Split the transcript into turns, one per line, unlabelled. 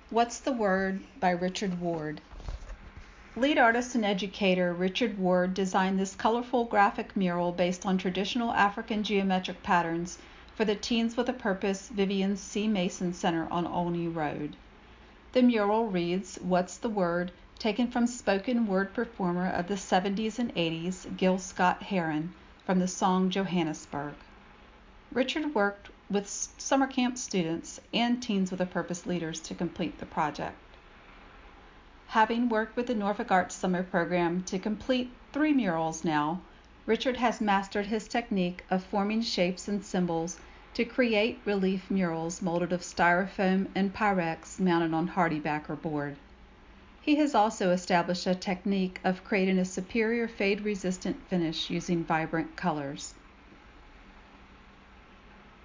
What's the Word by Richard Ward. Lead artist and educator Richard Ward designed this colorful graphic mural based on traditional African geometric patterns for the Teens with a Purpose Vivian C. Mason Center on Olney Road. The mural reads, "What's the Word?" taken from spoken word performer of the 70s and 80s, Gil Scott-Heron, from the song Johannesburg. Richard worked with summer camp students and Teens with a Purpose leaders to complete the project. Having worked with the Norfolk Arts Summer Program to complete 3 murals now, Richard has mastered his technique of forming shapes and symbols to create relief murals molded of styrofoam and Pyrex mounted on HardieBacker board. He has also established a technique of creating a superior fade-resistant finish using vibrant colors.